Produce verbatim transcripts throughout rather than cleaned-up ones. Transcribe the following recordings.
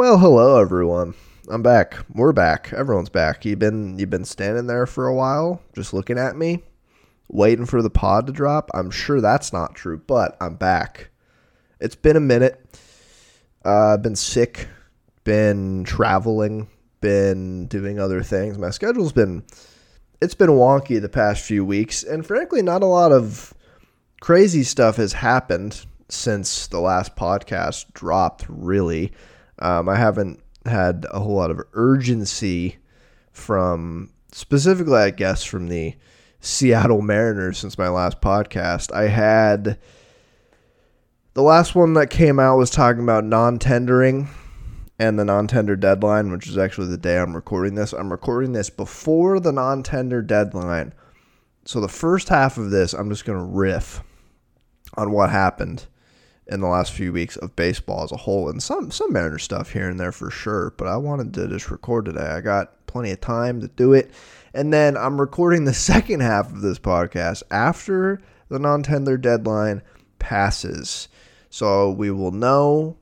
Well, hello everyone. I'm back. We're back. Everyone's back. You've been you've been standing there for a while, just looking at me, waiting for the pod to drop. I'm sure that's not true, but I'm back. It's been a minute. Uh, I've been sick, been traveling, been doing other things. My schedule's been it's been wonky the past few weeks, and frankly, not a lot of crazy stuff has happened since the last podcast dropped, really. Um, I haven't had a whole lot of urgency from, specifically, I guess, from the Seattle Mariners since my last podcast. I had, the last one that came out was talking about non-tendering and the non-tender deadline, which is actually the day I'm recording this. I'm recording this before the non-tender deadline. So the first half of this, I'm just going to riff on what happened in the last few weeks of baseball as a whole, and some some Mariner stuff here and there for sure, but I wanted to just record today. I got plenty of time to do it, and then I'm recording the second half of this podcast after the non-tender deadline passes, so we will know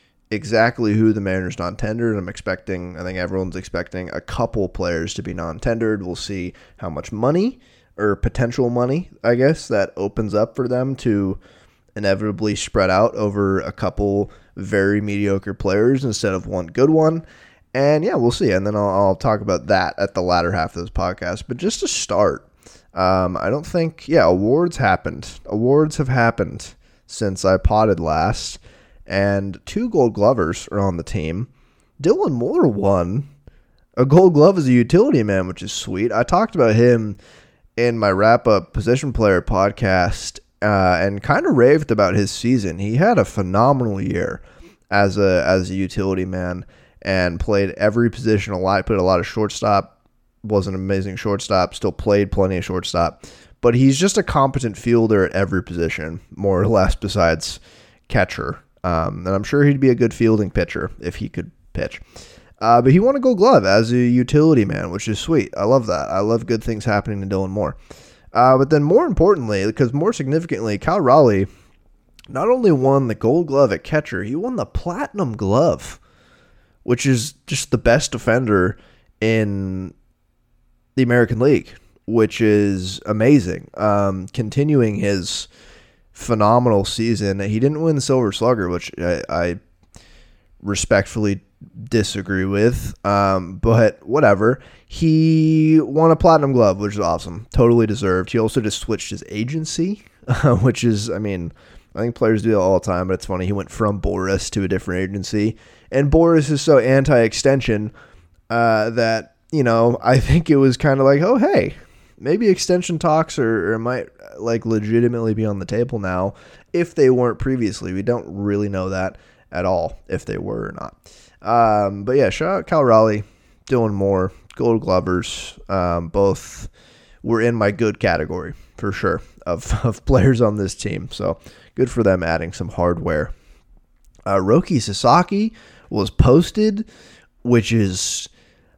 exactly who the Mariners non-tendered. I'm expecting, I think everyone's expecting a couple players to be non-tendered. We'll see how much money, or potential money, I guess, that opens up for them to inevitably spread out over a couple very mediocre players instead of one good one. And yeah, we'll see. And then I'll, I'll talk about that at the latter half of this podcast. But just to start, um, I don't think, yeah, awards happened. Awards have happened since I potted last. And two Gold Glovers are on the team. Dylan Moore won a Gold Glove as a utility man, which is sweet. I talked about him in my wrap-up position player podcast, Uh, and kind of raved about his season. He had a phenomenal year as a as a utility man and played every position a lot. Played a lot of shortstop. Was an amazing shortstop. Still played plenty of shortstop. But he's just a competent fielder at every position, more or less, besides catcher. Um, and I'm sure he'd be a good fielding pitcher if he could pitch. Uh, but he won a Gold Glove as a utility man, which is sweet. I love that. I love good things happening to Dylan Moore. Uh, but then more importantly, because more significantly, Cal Raleigh not only won the Gold Glove at catcher, he won the Platinum Glove, which is just the best defender in the American League, which is amazing. Um, continuing his phenomenal season. He didn't win the Silver Slugger, which I, I respectfully disagree with, um, but whatever. He won a Platinum Glove, which is awesome. Totally deserved. He also just switched his agency, which is, I mean, I think players do that all the time, but it's funny. He went from Boris to a different agency, and Boris is so anti-extension uh, that, you know, I think it was kind of like, oh, hey, maybe extension talks are, or might like legitimately be on the table now if they weren't previously. We don't really know that at all, if they were or not. Um, but yeah, shout out Cal Raleigh, Dylan Moore, Gold Glovers. Um, both were in my good category for sure of, of players on this team. So good for them adding some hardware. Uh, Roki Sasaki was posted, which is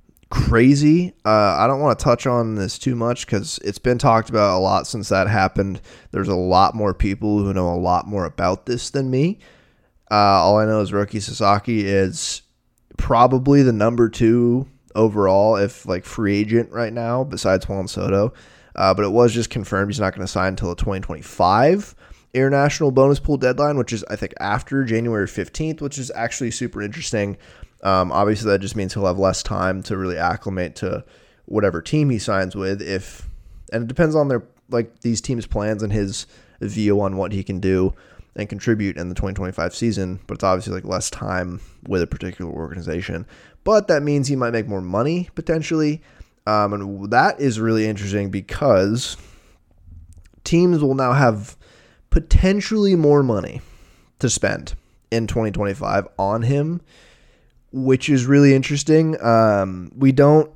crazy. Uh, I don't want to touch on this too much because it's been talked about a lot since that happened. There's a lot more people who know a lot more about this than me. Uh, all I know is Roki Sasaki is probably the number two overall, if like free agent right now, besides Juan Soto. Uh, but it was just confirmed he's not going to sign until the twenty twenty-five international bonus pool deadline, which is, I think, after January fifteenth, which is actually super interesting. Um, obviously, that just means he'll have less time to really acclimate to whatever team he signs with. If and it depends on their like these teams' plans and his view on what he can do and contribute in the twenty twenty-five season, but it's obviously like less time with a particular organization. But that means he might make more money potentially, um, and that is really interesting because teams will now have potentially more money to spend in twenty twenty-five on him, which is really interesting. Um, we don't,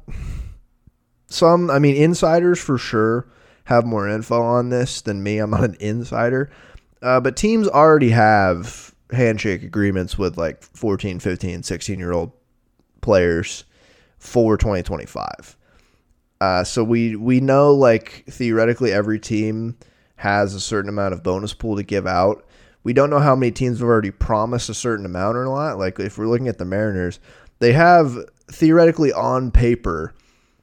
some, I mean, insiders for sure have more info on this than me. I'm not an insider. Uh, but teams already have handshake agreements with like fourteen, fifteen, sixteen-year-old players for twenty twenty-five. Uh, so we we know like theoretically every team has a certain amount of bonus pool to give out, We don't know how many teams have already promised a certain amount or not. Like if we're looking at the Mariners, they have theoretically on paper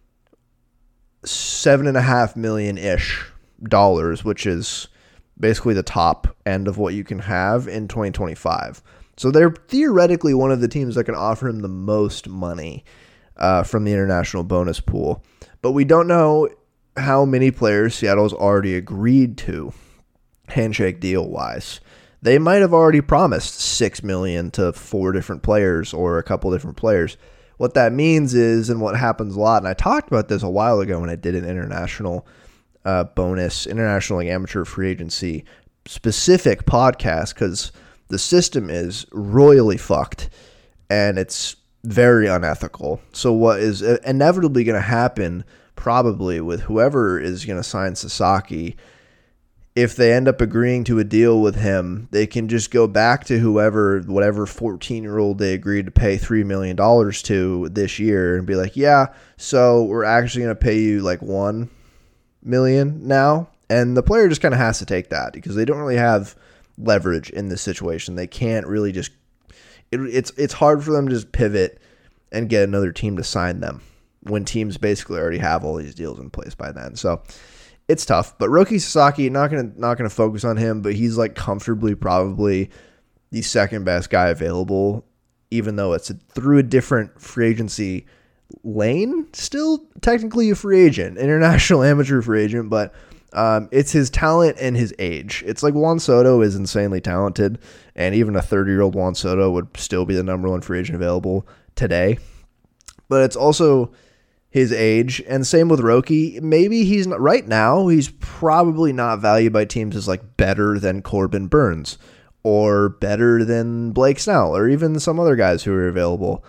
seven and a half million ish dollars, which is basically the top end of what you can have in twenty twenty-five. So they're theoretically one of the teams that can offer him the most money uh, from the international bonus pool. But we don't know how many players Seattle's already agreed to handshake deal wise. They might have already promised six million dollars to four different players or a couple different players. What that means is, and what happens a lot, and I talked about this a while ago when I did an international uh, bonus, international like amateur free agency specific podcast, because the system is royally fucked and it's very unethical. So what is inevitably going to happen probably with whoever is going to sign Sasaki, if they end up agreeing to a deal with him, they can just go back to whoever, whatever fourteen-year-old they agreed to pay three million dollars to this year and be like, yeah, so we're actually going to pay you like one million dollars now. And the player just kind of has to take that because they don't really have leverage in this situation. They can't really just, it, it's, it's hard for them to just pivot and get another team to sign them when teams basically already have all these deals in place by then. So it's tough, but Roki Sasaki, not gonna not gonna focus on him, but he's like comfortably probably the second best guy available, even though it's a, through a different free agency lane. Still technically a free agent, international amateur free agent, but um, it's his talent and his age. It's like Juan Soto is insanely talented, and even a thirty-year-old Juan Soto would still be the number one free agent available today. But it's also his age, and same with Roki. Maybe he's not right now. He's probably not valued by teams as like better than Corbin Burns or better than Blake Snell or even some other guys who are available.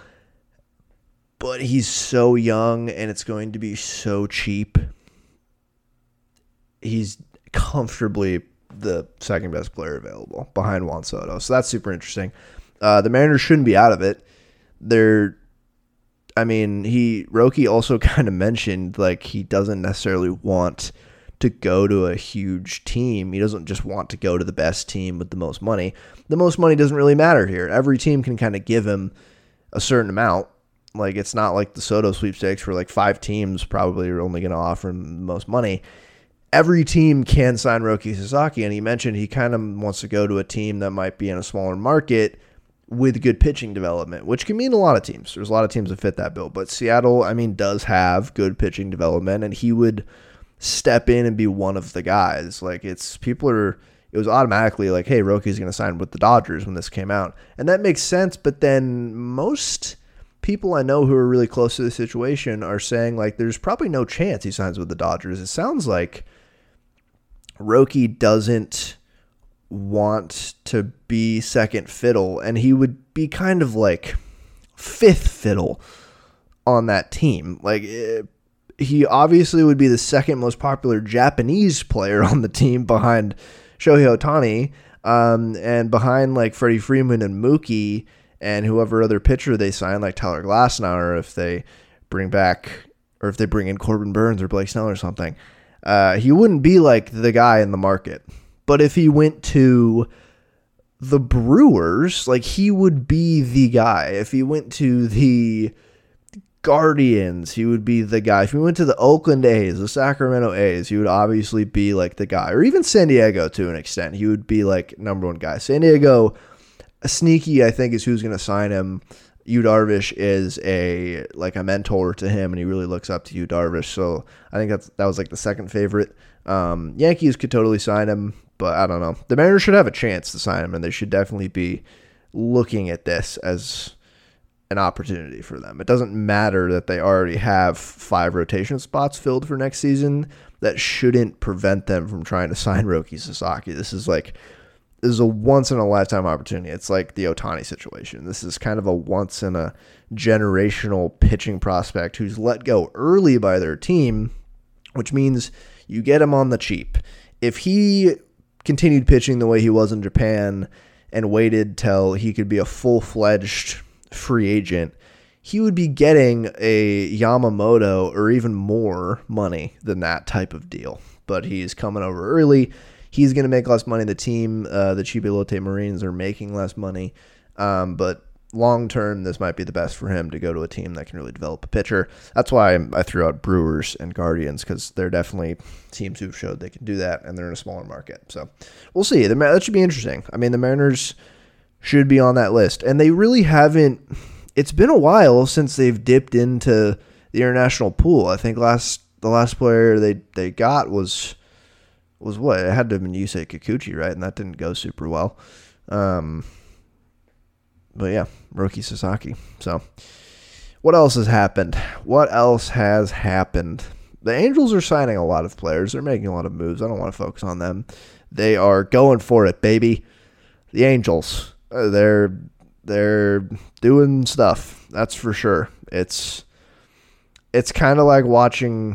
But he's so young, and it's going to be so cheap. He's comfortably the second best player available behind Juan Soto, so that's super interesting. Uh, the Mariners shouldn't be out of it. They're I mean, he Roki also kind of mentioned like he doesn't necessarily want to go to a huge team. He doesn't just want to go to the best team with the most money. The most money doesn't really matter here. Every team can kind of give him a certain amount. Like it's not like the Soto sweepstakes where like five teams probably are only going to offer him the most money. Every team can sign Roki Sasaki, and he mentioned he kind of wants to go to a team that might be in a smaller market with good pitching development, which can mean a lot of teams. There's a lot of teams that fit that bill. But Seattle, I mean, does have good pitching development, and he would step in and be one of the guys. Like, it's people are, it was automatically like, hey, Roki's going to sign with the Dodgers when this came out. And that makes sense, but then most people I know who are really close to the situation are saying, like, there's probably no chance he signs with the Dodgers. It sounds like Roki doesn't want to be second fiddle, and he would be kind of like fifth fiddle on that team. Like it, he obviously would be the second most popular Japanese player on the team behind Shohei Ohtani, um, and behind like Freddie Freeman and Mookie and whoever other pitcher they sign, like Tyler Glasnow, if they bring back or if they bring in Corbin Burns or Blake Snell or something. Uh, he wouldn't be like the guy in the market. But if he went to the Brewers, like he would be the guy. If he went to the Guardians, he would be the guy. If he went to the Oakland A's, the Sacramento A's, he would obviously be like the guy. Or even San Diego to an extent. He would be like number one guy. San Diego, a sneaky, I think, is who's going to sign him. Yu Darvish is a like a mentor to him, and he really looks up to Yu Darvish. So I think that's that was like the second favorite. Um, Yankees could totally sign him. But I don't know. The Mariners should have a chance to sign him, and they should definitely be looking at this as an opportunity for them. It doesn't matter that they already have five rotation spots filled for next season. That shouldn't prevent them from trying to sign Roki Sasaki. This is like this is a once-in-a-lifetime opportunity. It's like the Ohtani situation. This is kind of a once-in-a-generational pitching prospect who's let go early by their team, which means you get him on the cheap. If he continued pitching the way he was in Japan and waited till he could be a full-fledged free agent, he would be getting a Yamamoto or even more money than that type of deal. But he's coming over early. he's going to make less money. The team, uh, the Chipilote Marines, are making less money. Um, but long term, this might be the best for him to go to a team that can really develop a pitcher. That's why I threw out Brewers and Guardians, because they're definitely teams who've showed they can do that, and they're in a smaller market. So we'll see. The, that should be interesting. I mean, the Mariners should be on that list, and they really haven't. It's been a while since they've dipped into the international pool. I think last the last player they, they got was was what? It had to have been Yusei Kikuchi, right? And that didn't go super well. Um, but yeah, Roki Sasaki. So what else has happened? What else has happened? The Angels are signing a lot of players. They're making a lot of moves. I don't want to focus on them. They are going for it, baby. The Angels, uh, they're they're doing stuff. That's for sure. It's it's kind of like watching.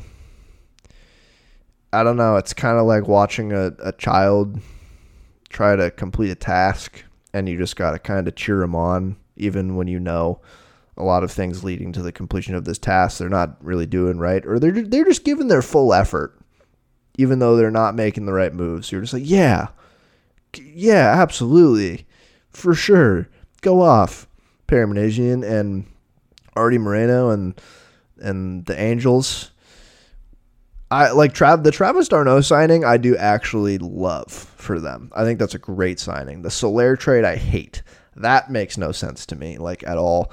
I don't know. It's kind of like watching a, a child try to complete a task, and you just got to kind of cheer them on, even when you know a lot of things leading to the completion of this task they're not really doing right, or they're they're just giving their full effort, even though they're not making the right moves. You're just like, yeah, yeah, absolutely, for sure, go off, Perry Minasian and Artie Moreno and and the Angels. I like Trav the Travis d'Arnaud signing. I do actually love for them. I think that's a great signing. The Soler trade, I hate. That makes no sense to me, like at all.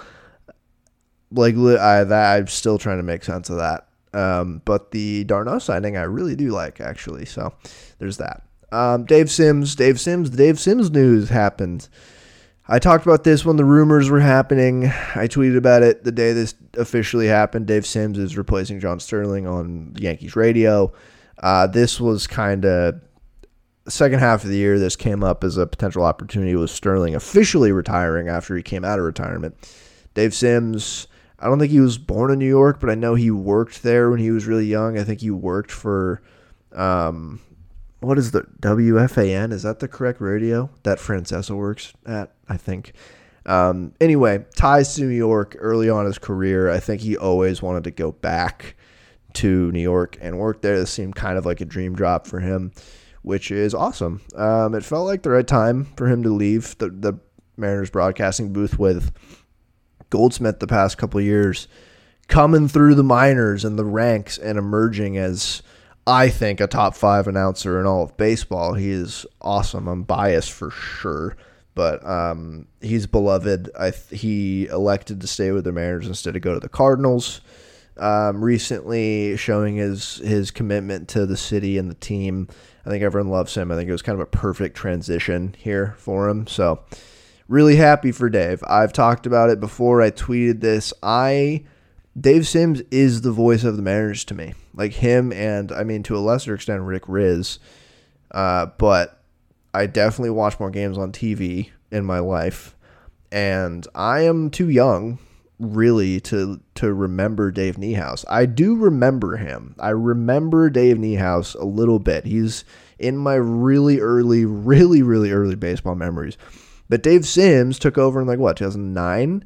Like I, that I'm still trying to make sense of that. Um, but the d'Arnaud signing, I really do like actually. So there's that. Um, Dave Sims, Dave Sims, the Dave Sims news happened. I talked about this when the rumors were happening. I tweeted about it the day this officially happened. Dave Sims is replacing John Sterling on Yankees radio. Uh, this was kind of the second half of the year. This came up as a potential opportunity with Sterling officially retiring after he came out of retirement. Dave Sims, I don't think he was born in New York, but I know he worked there when he was really young. I think he worked for... Um, What is the W F A N? Is that the correct radio that Francesa works at? I think. Um, anyway, ties to New York early on in his career. I think he always wanted to go back to New York and work there. This seemed kind of like a dream job for him, which is awesome. Um, it felt like the right time for him to leave the, the Mariners broadcasting booth with Goldsmith the past couple of years, coming through the minors and the ranks and emerging as, I think, a top five announcer in all of baseball. He is awesome. I'm biased for sure, but um, he's beloved. I th- he elected to stay with the Mariners instead of go to the Cardinals um, recently, showing his his commitment to the city and the team. I think everyone loves him. I think it was kind of a perfect transition here for him. So really happy for Dave. I've talked about it before. I tweeted this. I... Dave Sims is the voice of the Mariners to me. Like him and, I mean, to a lesser extent, Rick Riz. Uh, but I definitely watch more games on T V in my life. And I am too young, really, to to remember Dave Niehaus. I do remember him. I remember Dave Niehaus a little bit. He's in my really early, really, really early baseball memories. But Dave Sims took over in, like, what, two thousand nine?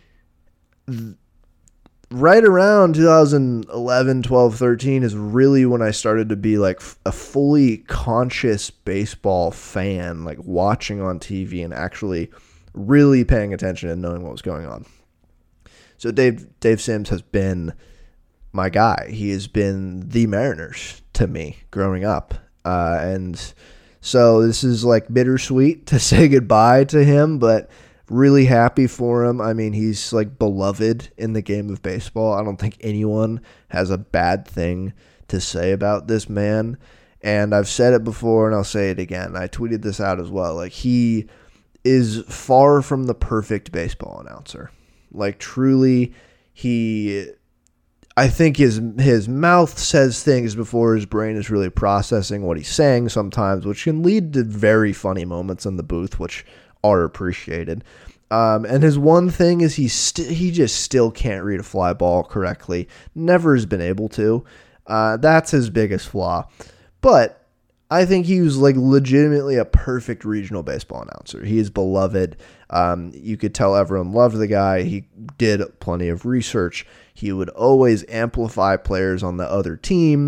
Right around two thousand eleven, twelve, thirteen is really when I started to be like a fully conscious baseball fan, like watching on T V and actually really paying attention and knowing what was going on. So Dave Dave Sims has been my guy. He has been the Mariners to me growing up. Uh, and so this is like bittersweet to say goodbye to him, but really happy for him. I mean, he's like beloved in the game of baseball. I don't think anyone has a bad thing to say about this man. And I've said it before and I'll say it again. I tweeted this out as well. Like, he is far from the perfect baseball announcer. Like, truly, he... I think his his mouth says things before his brain is really processing what he's saying sometimes, which can lead to very funny moments in the booth, which are appreciated. Um, and his one thing is he st- he just still can't read a fly ball correctly. Never has been able to. Uh, that's his biggest flaw. But I think he was like legitimately a perfect regional baseball announcer. He is beloved. Um, you could tell everyone loved the guy. He did plenty of research. He would always amplify players on the other team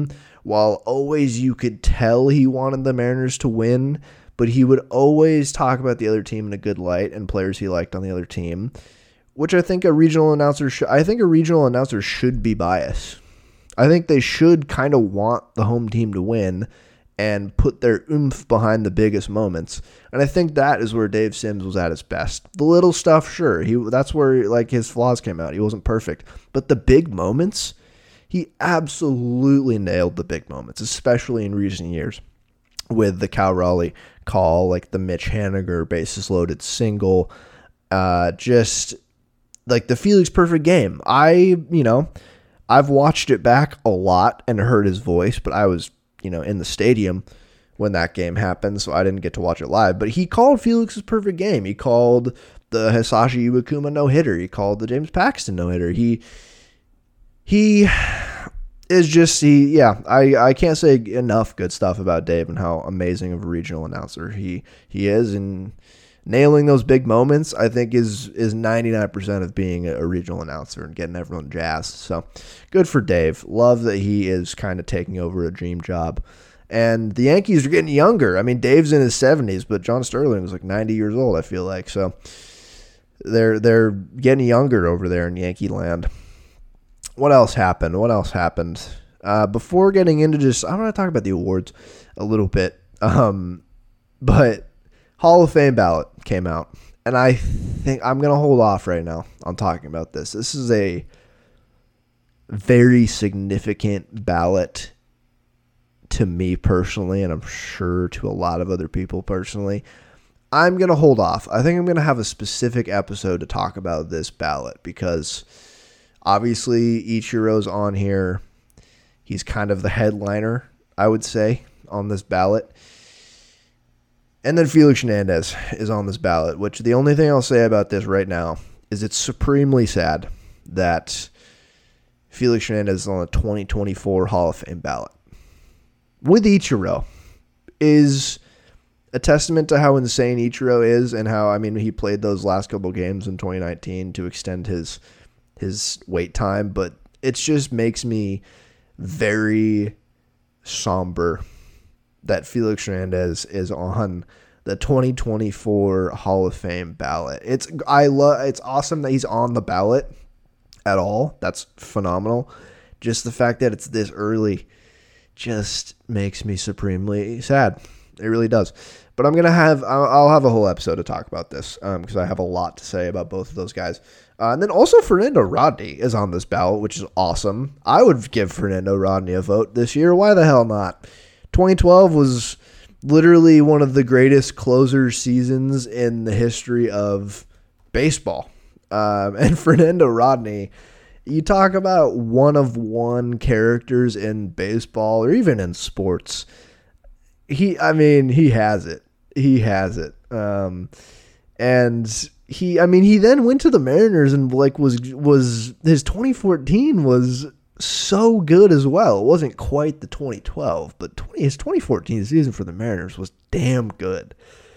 while always you could tell he wanted the Mariners to win, but he would always talk about the other team in a good light and players he liked on the other team, which I think a regional announcer should, I think a regional announcer should be biased. I think they should kind of want the home team to win and put their oomph behind the biggest moments. And I think that is where Dave Sims was at his best. The little stuff, sure, he that's where like his flaws came out. He wasn't perfect. But the big moments, he absolutely nailed the big moments, especially in recent years with the Cal Raleigh call, like the Mitch Haniger bases loaded single, uh, just like the Felix perfect game. I, you know, I've watched it back a lot and heard his voice, but I was, you know, in the stadium when that game happened, so I didn't get to watch it live. But he called Felix's perfect game. He called the Hisashi Iwakuma no-hitter. He called the James Paxton no-hitter. He he is just, he, yeah, I, I can't say enough good stuff about Dave and how amazing of a regional announcer he, he is. And nailing those big moments, I think, is is ninety-nine percent of being a regional announcer and getting everyone jazzed. So good for Dave. Love that he is kind of taking over a dream job. And the Yankees are getting younger. I mean, Dave's in his seventies, but John Sterling was like ninety years old, I feel like. So they're they're getting younger over there in Yankee land. What else happened? What else happened? Uh, before getting into just, I want to talk about the awards a little bit. Um, but Hall of Fame ballot came out, and I think I'm going to hold off right now on talking about this. This is a very significant ballot to me personally, and I'm sure to a lot of other people personally. I'm going to hold off. I think I'm going to have a specific episode to talk about this ballot because obviously Ichiro's on here. He's kind of the headliner, I would say, on this ballot. And then Felix Hernandez is on this ballot, which the only thing I'll say about this right now is it's supremely sad that Felix Hernandez is on the twenty twenty-four Hall of Fame ballot. With Ichiro is a testament to how insane Ichiro is and how, I mean, he played those last couple games in twenty nineteen to extend his his wait time, but it just makes me very somber that Felix Hernandez is on the twenty twenty-four Hall of Fame ballot. It's I love it's awesome that he's on the ballot at all. That's phenomenal. Just the fact that it's this early just makes me supremely sad. It really does. But I'm gonna have I'll, I'll have a whole episode to talk about this because um, I have a lot to say about both of those guys. Uh, and then also Fernando Rodney is on this ballot, which is awesome. I would give Fernando Rodney a vote this year. Why the hell not? twenty twelve was literally one of the greatest closer seasons in the history of baseball. Um, and Fernando Rodney, you talk about one of one characters in baseball or even in sports. He, I mean, he has it. He has it. Um, and he, I mean, he then went to the Mariners and like was, was his twenty fourteen was so good as well. It wasn't quite the twenty twelve, but twenty, his twenty fourteen season for the Mariners was damn good.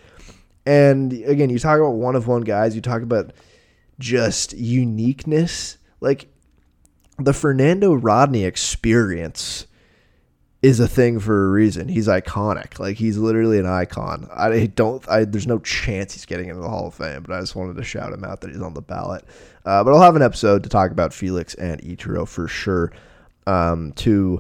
And again, you talk about one of one guys, you talk about just uniqueness. Like the Fernando Rodney experience is a thing for a reason. He's iconic. Like he's literally an icon. I don't, I, there's no chance he's getting into the Hall of Fame, but I just wanted to shout him out that he's on the ballot. Uh, but I'll have an episode to talk about Felix and Ichiro for sure. Um, two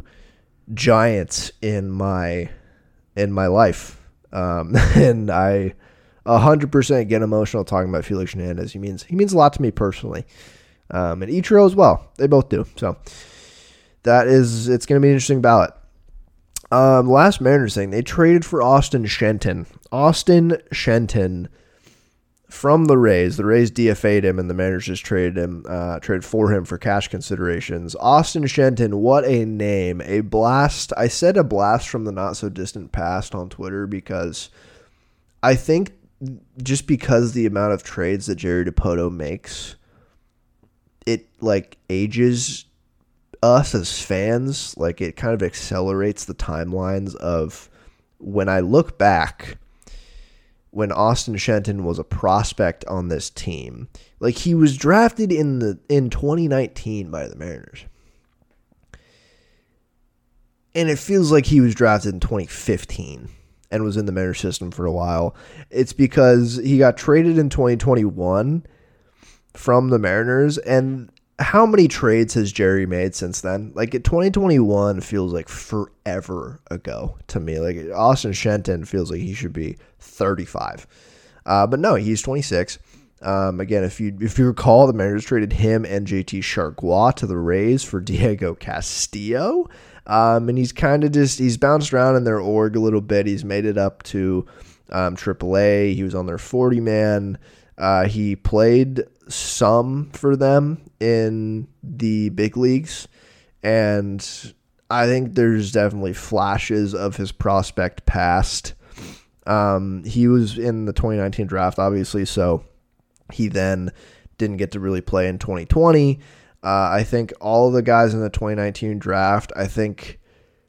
giants in my, in my life. Um, and I a hundred percent get emotional talking about Felix Hernandez. He means, he means a lot to me personally. Um, and Ichiro as well. They both do. So that is, it's going to be an interesting ballot. Um, last Mariners thing, they traded for Austin Shenton. Austin Shenton from the Rays. The Rays D F A'd him, and the Mariners just traded him, uh, traded for him for cash considerations. Austin Shenton, what a name. A blast. I said a blast from the not-so-distant past on Twitter because I think just because the amount of trades that Jerry Dipoto makes, it, like, ages us as fans. Like, it kind of accelerates the timelines of when I look back when Austin Shenton was a prospect on this team. Like, he was drafted in the in twenty nineteen by the Mariners. And it feels like he was drafted in twenty fifteen and was in the Mariners system for a while. It's because he got traded in twenty twenty-one from the Mariners. And how many trades has Jerry made since then? Like, twenty twenty-one feels like forever ago to me. Like, Austin Shenton feels like he should be thirty-five. Uh, but no, he's twenty-six. Um, again, if you if you recall, the Mariners traded him and J T Chargois to the Rays for Diego Castillo. Um, and he's kind of just, he's bounced around in their org a little bit. He's made it up to um, triple A. He was on their forty man. Uh, he played some for them in the big leagues. And I think there's definitely flashes of his prospect past. Um, he was in the twenty nineteen draft, obviously, so he then didn't get to really play in twenty twenty. Uh, I think all of the guys in the twenty nineteen draft, I think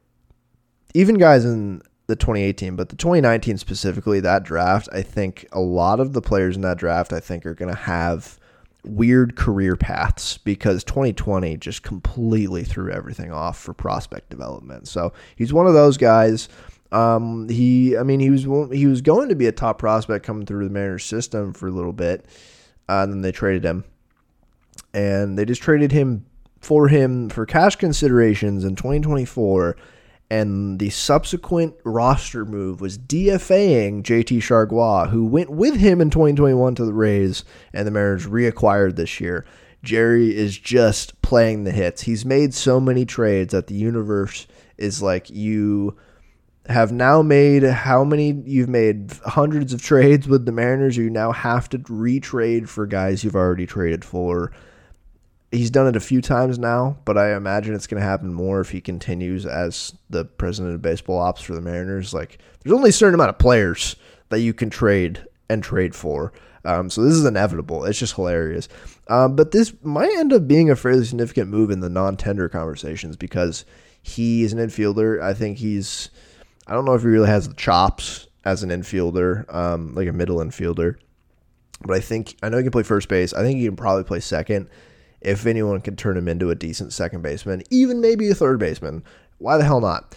even guys in the twenty eighteen, but the twenty nineteen specifically, that draft, I think a lot of the players in that draft, I think, are going to have weird career paths because twenty twenty just completely threw everything off for prospect development. So he's one of those guys. Um, he, I mean, he was he was going to be a top prospect coming through the Mariners system for a little bit, uh, and then they traded him. And they just traded him for him for cash considerations in twenty twenty-four. And the subsequent roster move was DFAing J T Chargois, who went with him in twenty twenty-one to the Rays, and the Mariners reacquired this year. Jerry is just playing the hits. He's made so many trades that the universe is like, you have now made how many? You've made hundreds of trades with the Mariners. You now have to retrade for guys you've already traded for. He's done it a few times now, but I imagine it's going to happen more if he continues as the president of baseball ops for the Mariners. Like, there's only a certain amount of players that you can trade and trade for. Um, so this is inevitable. It's just hilarious. Um, but this might end up being a fairly significant move in the non-tender conversations because he is an infielder. I think he's, I don't know if he really has the chops as an infielder, um, like a middle infielder. But I think, I know he can play first base. I think he can probably play second. If anyone can turn him into a decent second baseman, even maybe a third baseman, why the hell not?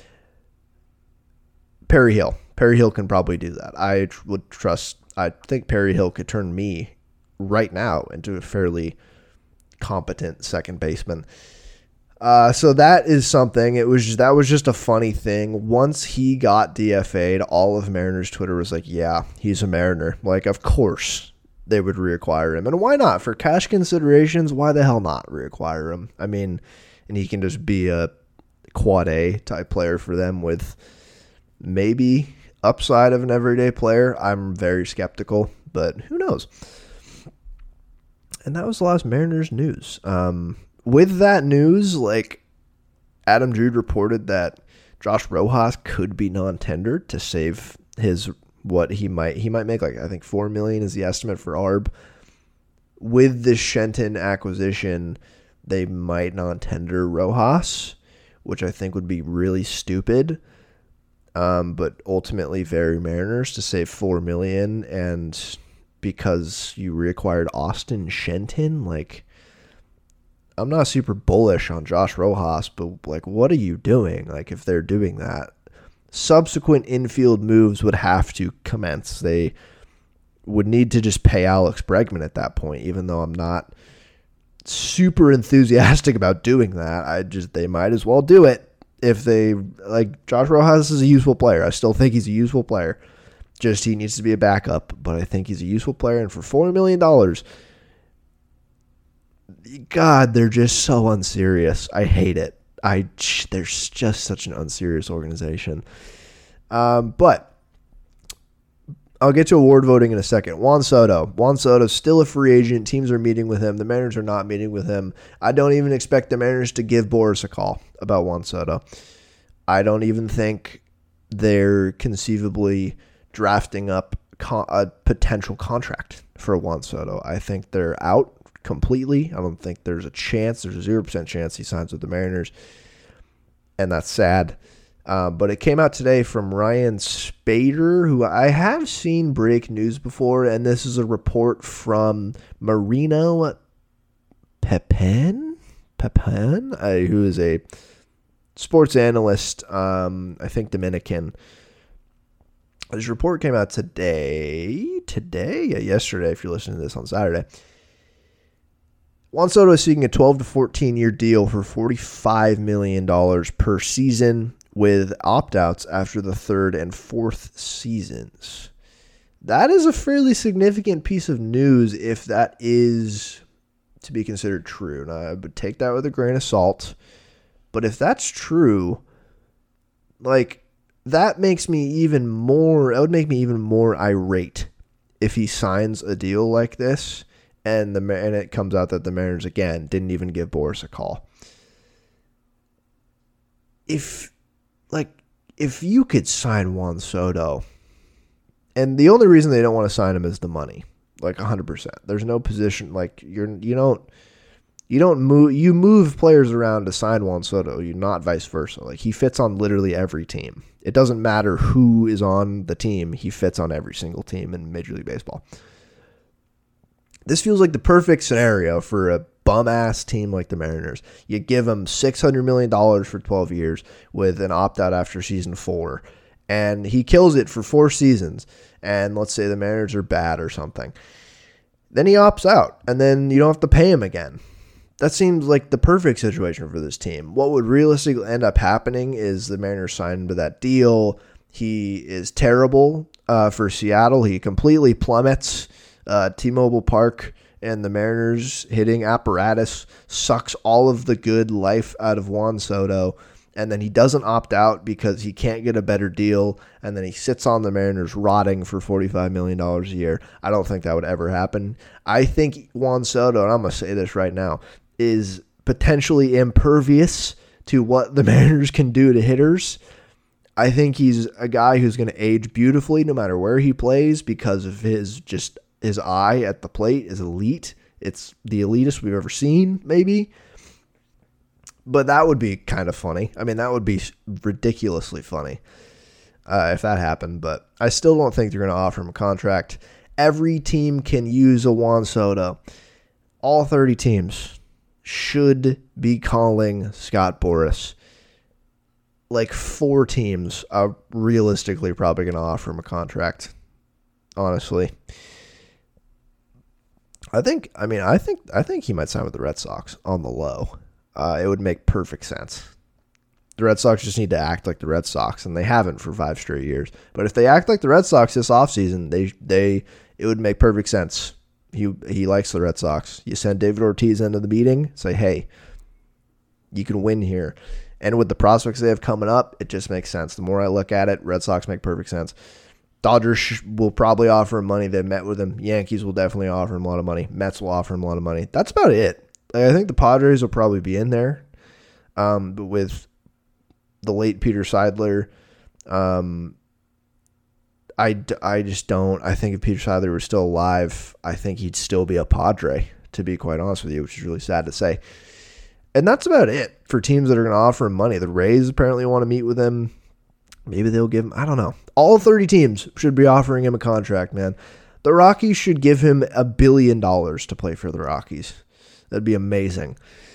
Perry Hill. Perry Hill can probably do that. I would trust, I think Perry Hill could turn me right now into a fairly competent second baseman. Uh, so that is something. It was that was just a funny thing. Once he got D F A'd, all of Mariners Twitter was like, yeah, he's a Mariner. Like, of course they would reacquire him. And why not? For cash considerations, why the hell not reacquire him? I mean, and he can just be a quad A type player for them with maybe upside of an everyday player. I'm very skeptical, but who knows? And that was the last Mariners news. Um, with that news, like, Adam Drude reported that Josh Rojas could be non-tendered to save his what he might he might make, like, I think four million is the estimate for Arb. With the Shenton acquisition, they might not tender Rojas, which I think would be really stupid. Um, but ultimately very Mariners to save four million, and because you reacquired Austin Shenton, like, I'm not super bullish on Josh Rojas, but like, what are you doing? Like, if they're doing that, subsequent infield moves would have to commence. They would need to just pay Alex Bregman at that point, even though I'm not super enthusiastic about doing that. I just, they might as well do it if they, like, Josh Rojas is a useful player. I still think he's a useful player. Just, he needs to be a backup, but I think he's a useful player. And for four million dollars, God, they're just so unserious. I hate it. I they're just such an unserious organization. Um, but I'll get to award voting in a second. Juan Soto. Juan Soto's still a free agent. Teams are meeting with him. The Mariners are not meeting with him. I don't even expect the Mariners to give Boris a call about Juan Soto. I don't even think they're conceivably drafting up con- a potential contract for Juan Soto. I think they're out completely. I don't think there's a chance. There's a zero percent chance he signs with the Mariners, and that's sad. Uh, but it came out today from Ryan Spader, who I have seen break news before, and this is a report from Marino Pepin, Pepin, uh, who is a sports analyst, um, I think Dominican. His report came out today. Today? Yeah, yesterday, if you're listening to this on Saturday. Juan Soto is seeking a twelve to fourteen year deal for forty-five million dollars per season with opt-outs after the third and fourth seasons. That is a fairly significant piece of news if that is to be considered true. Now, I would take that with a grain of salt. But if that's true, like, that makes me even more, that would make me even more irate if he signs a deal like this and the and it comes out that the Mariners, again, didn't even give Boras a call. If, like, if you could sign Juan Soto, and the only reason they don't want to sign him is the money, like one hundred percent. There's no position, like, you're, you don't, You don't move. You move players around to sign Juan Soto. You not vice versa. Like, he fits on literally every team. It doesn't matter who is on the team. He fits on every single team in Major League Baseball. This feels like the perfect scenario for a bum ass team like the Mariners. You give them six hundred million dollars for twelve years with an opt out after season four, and he kills it for four seasons. And let's say the Mariners are bad or something, then he opts out, and then you don't have to pay him again. That seems like the perfect situation for this team. What would realistically end up happening is the Mariners sign into that deal. He is terrible uh, for Seattle. He completely plummets. Uh, T-Mobile Park and the Mariners hitting apparatus sucks all of the good life out of Juan Soto. And then he doesn't opt out because he can't get a better deal. And then he sits on the Mariners rotting for forty-five million dollars a year. I don't think that would ever happen. I think Juan Soto, and I'm going to say this right now, is potentially impervious to what the Mariners can do to hitters. I think he's a guy who's going to age beautifully no matter where he plays because of his just his eye at the plate is elite. It's the elitist we've ever seen, maybe. But that would be kind of funny. I mean, that would be ridiculously funny uh, if that happened. But I still don't think they're going to offer him a contract. Every team can use a Juan Soto. All thirty teams should be calling Scott Boras. Like four teams are realistically probably going to offer him a contract. Honestly. I think, I mean, I think, I think he might sign with the Red Sox on the low. Uh, it would make perfect sense. The Red Sox just need to act like the Red Sox, and they haven't for five straight years. But if they act like the Red Sox this offseason, they, they, it would make perfect sense. He, he likes the Red Sox. You send David Ortiz into the meeting, say, hey, you can win here. And with the prospects they have coming up, it just makes sense. The more I look at it, Red Sox make perfect sense. Dodgers will probably offer him money. They met with him. Yankees will definitely offer him a lot of money. Mets will offer him a lot of money. That's about it. Like, I think the Padres will probably be in there. Um, but with the late Peter Seidler, um, I, I just don't. I think if Peter Seidler was still alive, I think he'd still be a Padre, to be quite honest with you, which is really sad to say. And that's about it for teams that are going to offer him money. The Rays apparently want to meet with him. Maybe they'll give him, I don't know. All thirty teams should be offering him a contract, man. The Rockies should give him a billion dollars to play for the Rockies. That'd be amazing.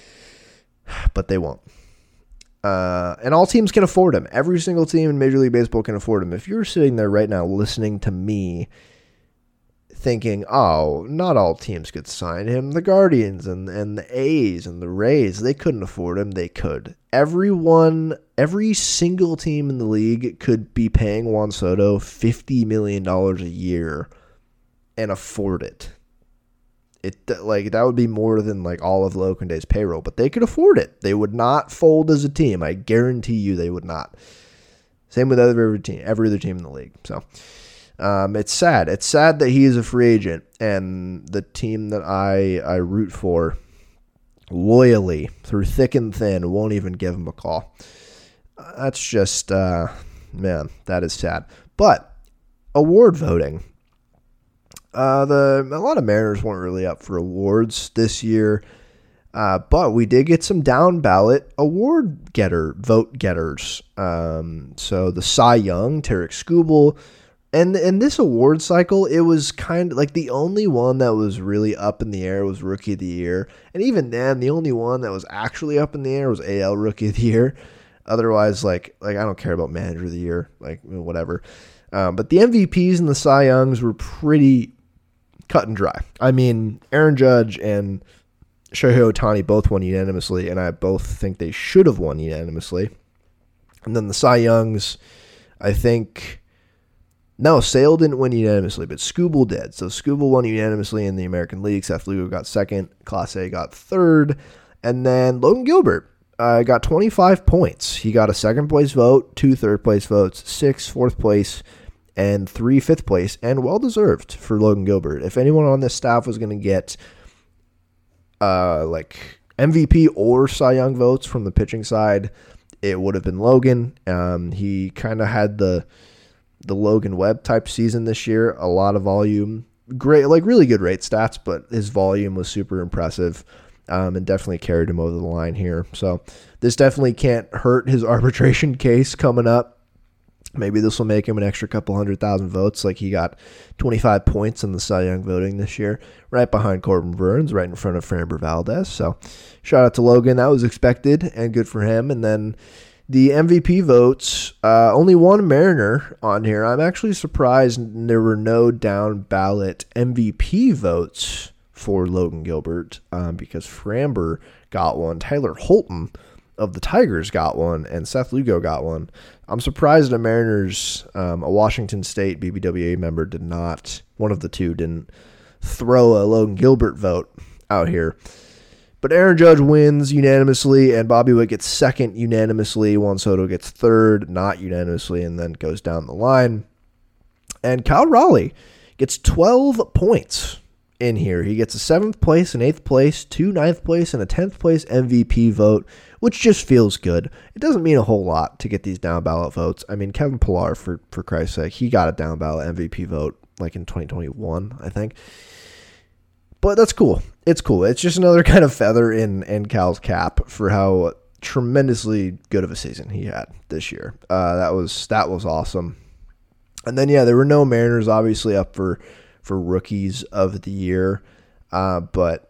But they won't. Uh, and all teams can afford him. Every single team in Major League Baseball can afford him. If you're sitting there right now listening to me thinking, oh, not all teams could sign him. The Guardians and, and the A's and the Rays, they couldn't afford him. They could. Everyone, every single team in the league could be paying Juan Soto fifty million dollars a year and afford it. It like that would be more than like all of Lokenday's payroll, but they could afford it. They would not fold as a team. I guarantee you they would not. Same with every team, every other team in the league. So um, it's sad. It's sad that he is a free agent, and the team that I I root for loyally through thick and thin won't even give him a call. That's just uh, man, that is sad. But award voting. Uh, the a lot of Mariners weren't really up for awards this year, uh, but we did get some down ballot award getter vote getters. Um, so the Cy Young, Tarek Skubal, and in this award cycle, it was kind of like the only one that was really up in the air was Rookie of the Year, and even then, the only one that was actually up in the air was A L Rookie of the Year. Otherwise, like like I don't care about manager of the year, like whatever. Um, but the M V Ps and the Cy Youngs were pretty cut and dry. I mean, Aaron Judge and Shohei Ohtani both won unanimously, and I both think they should have won unanimously. And then the Cy Youngs, I think, no, Sale didn't win unanimously, but Skubal did. So Skubal won unanimously in the American League. Seth Lugo got second. Clase A got third. And then Logan Gilbert uh, got twenty-five points. He got a second place vote, two third place votes, six fourth place, and three fifth place, and well deserved for Logan Gilbert. If anyone on this staff was going to get uh, like M V P or Cy Young votes from the pitching side, it would have been Logan. Um, he kind of had the the Logan Webb type season this year, a lot of volume, great, like really good rate stats, but his volume was super impressive. Um, and definitely carried him over the line here. So this definitely can't hurt his arbitration case coming up. Maybe this will make him an extra couple hundred thousand votes. Like he got twenty-five points in the Cy Young voting this year, right behind Corbin Burns, right in front of Framber Valdez. So shout out to Logan. That was expected and good for him. And then the M V P votes, uh, only one Mariner on here. I'm actually surprised there were no down ballot M V P votes for Logan Gilbert um, because Framber got one, Tyler Holton of the Tigers got one, and Seth Lugo got one. I'm surprised a Mariners, um, a Washington State B B W A member did not, one of the two didn't throw a Logan Gilbert vote out here. But Aaron Judge wins unanimously, and Bobby Witt gets second unanimously. Juan Soto gets third, not unanimously, and then goes down the line. And Kyle Raleigh gets twelve points in here. He gets a seventh place, an eighth place, two ninth place, and a tenth place M V P vote, which just feels good. It doesn't mean a whole lot to get these down ballot votes. I mean, Kevin Pillar, for, for Christ's sake, he got a down ballot M V P vote like in twenty twenty-one, I think. But that's cool. It's cool. It's just another kind of feather in, in Cal's cap for how tremendously good of a season he had this year. Uh, that was that was awesome. And then, yeah, there were no Mariners obviously up for for rookies of the year. Uh, but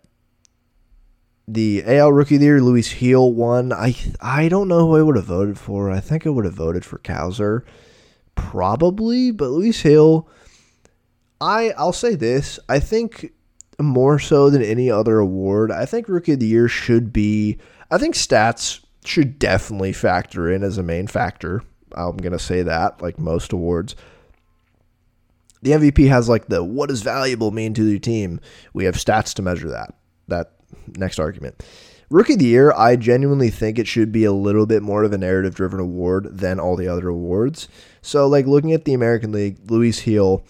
the A L Rookie of the Year, Luis Gil won. I I don't know who I would have voted for. I think I would have voted for Cowser. Probably, but Luis Gil, I, I'll say this. I think more so than any other award, I think Rookie of the Year should be, I think stats should definitely factor in as a main factor. I'm going to say that, like most awards. The M V P has like the what does valuable mean to your team? We have stats to measure that. That next argument. Rookie of the Year, I genuinely think it should be a little bit more of a narrative-driven award than all the other awards. So, like, looking at the American League, Luis Gil,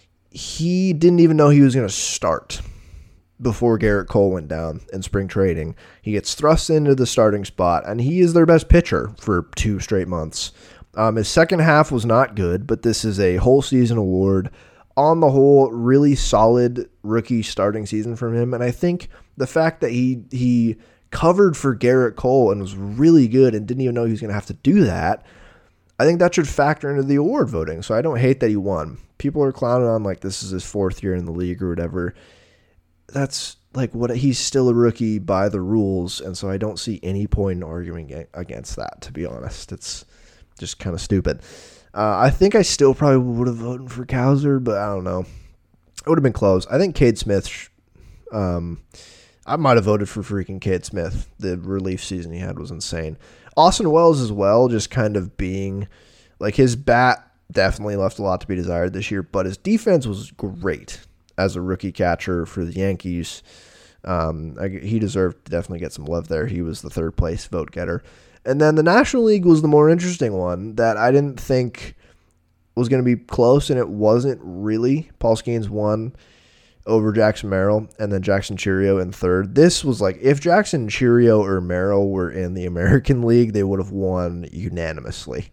he didn't even know he was going to start before Garrett Cole went down in spring trading. He gets thrust into the starting spot, and he is their best pitcher for two straight months. Um, his second half was not good, but this is a whole season award. On the whole, really solid rookie starting season from him, and I think the fact that he he covered for Garrett Cole and was really good and didn't even know he was going to have to do that, I think that should factor into the award voting. So I don't hate that he won. People are clowning on like this is his fourth year in the league or whatever. That's like what he's still a rookie by the rules, and so I don't see any point in arguing against that, to be honest. It's just kind of stupid. Uh, I think I still probably would have voted for Cowser, but I don't know. It would have been close. I think Cade Smith, um, I might have voted for freaking Cade Smith. The relief season he had was insane. Austin Wells as well, just kind of being, like his bat definitely left a lot to be desired this year, but his defense was great as a rookie catcher for the Yankees. Um, I, he deserved to definitely get some love there. He was the third place vote getter. And then the National League was the more interesting one that I didn't think was going to be close, and it wasn't really. Paul Skeens won over Jackson Merrill, and then Jackson Chourio in third. This was like, if Jackson Chourio or Merrill were in the American League, they would have won unanimously,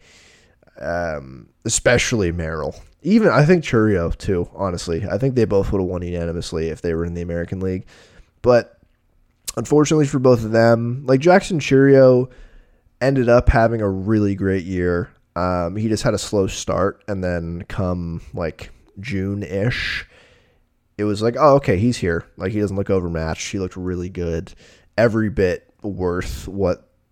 um, especially Merrill. Even, I think Chourio, too, honestly. I think they both would have won unanimously if they were in the American League. But unfortunately for both of them, like Jackson Chourio ended up having a really great year. Um, he just had a slow start, and then come like June-ish, it was like, oh, okay, he's here. Like, he doesn't look overmatched. He looked really good. Every bit worth what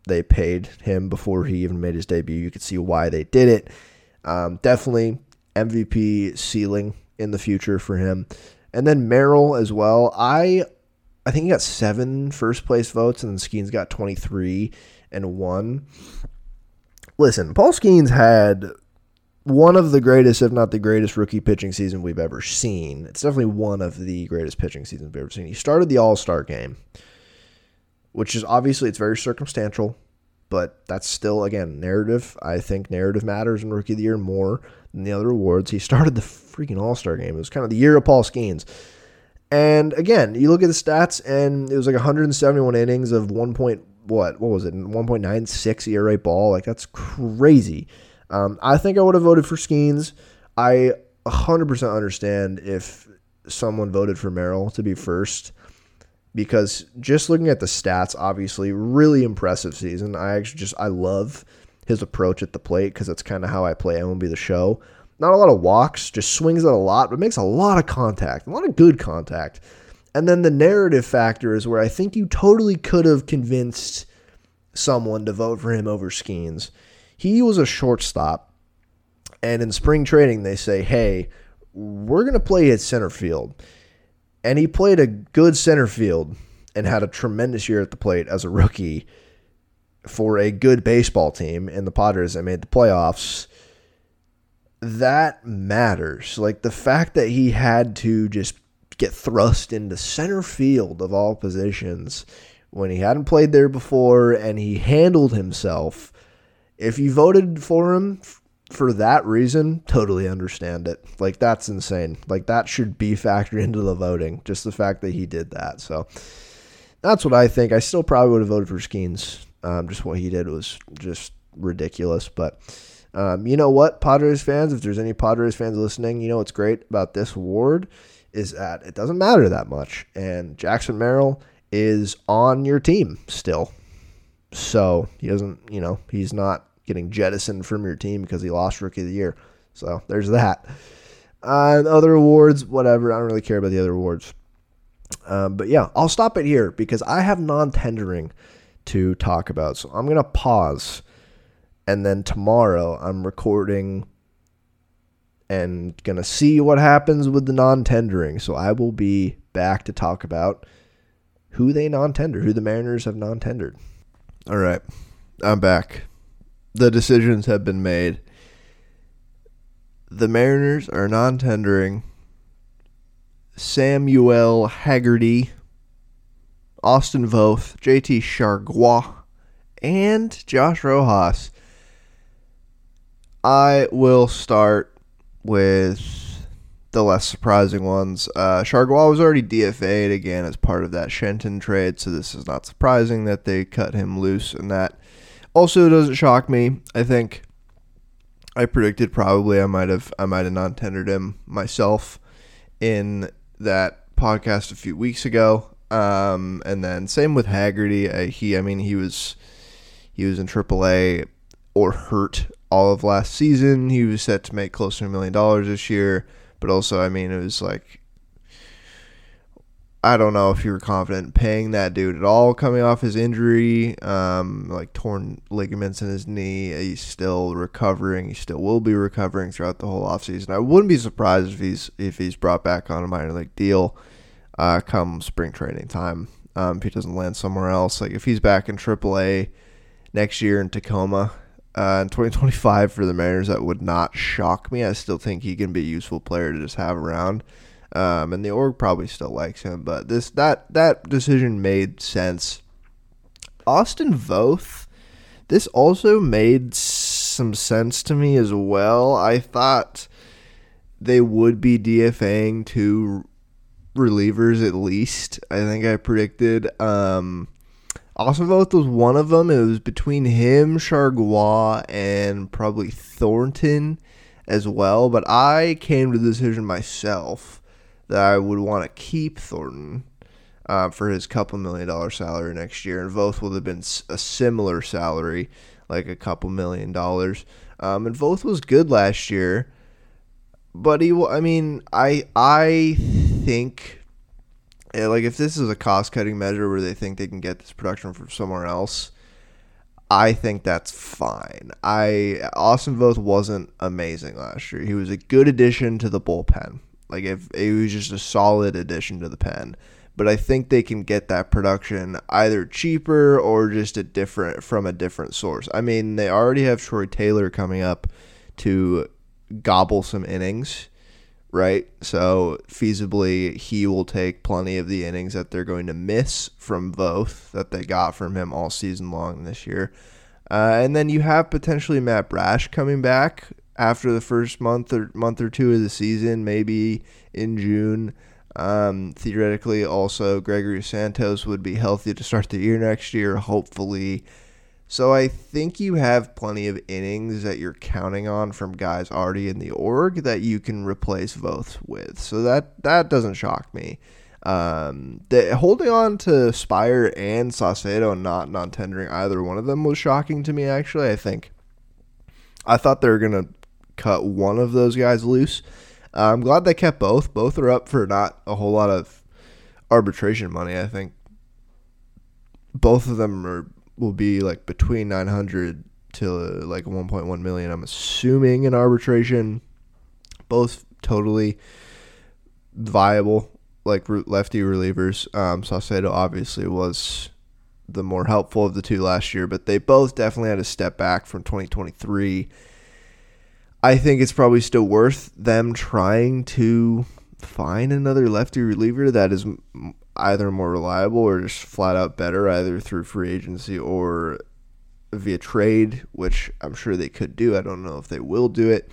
they paid him before he even made his debut. You could see why they did it. Um, definitely M V P ceiling in the future for him. And then Merrill as well. I I think he got seven first place votes, and then Skeens got twenty-three and one. Listen, Paul Skeens had one of the greatest, if not the greatest, rookie pitching season we've ever seen. It's definitely one of the greatest pitching seasons we've ever seen. He started the All-Star game, which is obviously, it's very circumstantial, but that's still, again, narrative. I think narrative matters in Rookie of the Year more than the other awards. He started the freaking All-Star game. It was kind of the year of Paul Skeens. And again, you look at the stats, and it was like one hundred seventy-one innings of one point, what, what was it, one point nine six E R A ball. Like, that's crazy. Um, I think I would have voted for Skeens. I one hundred percent understand if someone voted for Merrill to be first, because just looking at the stats, obviously, really impressive season. I actually just, I love his approach at the plate because that's kind of how I play M L B The Show. Not a lot of walks, just swings it a lot, but makes a lot of contact, a lot of good contact. And then the narrative factor is where I think you totally could have convinced someone to vote for him over Skeens. He was a shortstop, and in spring training they say, hey, we're going to play at center field. And he played a good center field and had a tremendous year at the plate as a rookie for a good baseball team in the Padres that made the playoffs. That matters. Like, the fact that he had to just get thrust into center field of all positions when he hadn't played there before, and he handled himself. If you voted for him for that reason, totally understand it. Like, that's insane. Like, that should be factored into the voting, just the fact that he did that. So that's what I think. I still probably would have voted for Skeens. Um, just what he did was just ridiculous. But um, you know what, Padres fans, if there's any Padres fans listening, you know what's great about this award is that it doesn't matter that much. And Jackson Merrill is on your team still. So he doesn't, you know, he's not getting jettisoned from your team because he lost Rookie of the Year. So there's that. Uh, other awards, whatever. I don't really care about the other awards. Um, but yeah, I'll stop it here because I have non-tendering to talk about. So I'm going to pause. And then tomorrow I'm recording and going to see what happens with the non-tendering. So I will be back to talk about who they non-tender, who the Mariners have non-tendered. All right, I'm back. The decisions have been made. The Mariners are non-tendering Samuel Haggerty, Austin Voth, J T Chargois, and Josh Rojas. I will start with the less surprising ones. Uh, Chargois was already D F A'd again as part of that Shenton trade, so this is not surprising that they cut him loose, and that also doesn't shock me. I think I predicted probably I might have I might have non-tendered him myself in that podcast a few weeks ago. Um, and then same with Haggerty. Uh, he, I mean, he was he was in triple A or hurt all of last season. He was set to make close to a million dollars this year. But also, I mean, it was like, I don't know if you were confident in paying that dude at all coming off his injury, um, like torn ligaments in his knee. He's still recovering. He still will be recovering throughout the whole offseason. I wouldn't be surprised if he's if he's brought back on a minor league deal uh, come spring training time. Um, if he doesn't land somewhere else, like if he's back in triple A next year in Tacoma. Uh, in twenty twenty-five for the Mariners, that would not shock me. I still think he can be a useful player to just have around. Um, and the org probably still likes him, but this that that decision made sense. Austin Voth, this also made some sense to me as well. I thought they would be DFAing two relievers at least. I think I predicted. Um, Austin Voth was one of them. It was between him, Chargois, and probably Thornton as well. But I came to the decision myself that I would want to keep Thornton uh, for his couple million dollar salary next year. And Voth would have been a similar salary, like a couple million dollars. Um, and Voth was good last year. But he, I mean, I I think... Yeah, like if this is a cost-cutting measure where they think they can get this production from somewhere else, I think that's fine. I Austin Voth wasn't amazing last year. He was a good addition to the bullpen. Like if it was just a solid addition to the pen. But I think they can get that production either cheaper or just a different from a different source. I mean, they already have Troy Taylor coming up to gobble some innings, right? So feasibly, he will take plenty of the innings that they're going to miss from Voth that they got from him all season long this year. Uh, and then you have potentially Matt Brash coming back after the first month or month or two of the season, maybe in June. Um, theoretically, also Gregory Santos would be healthy to start the year next year, hopefully. So I think you have plenty of innings that you're counting on from guys already in the org that you can replace Voth with. So that that doesn't shock me. Um, the, holding on to Spire and Saucedo not non-tendering either one of them was shocking to me, actually. I think I thought they were going to cut one of those guys loose. Uh, I'm glad they kept both. Both are up for not a whole lot of arbitration money. I think both of them are will be like between nine hundred to like one point one million. I'm assuming in arbitration. Both totally viable, like lefty relievers. Um, Saucedo obviously was the more helpful of the two last year, but they both definitely had a step back from twenty twenty-three. I think it's probably still worth them trying to find another lefty reliever that is either more reliable or just flat out better, either through free agency or via trade, which I'm sure they could do. I don't know if they will do it.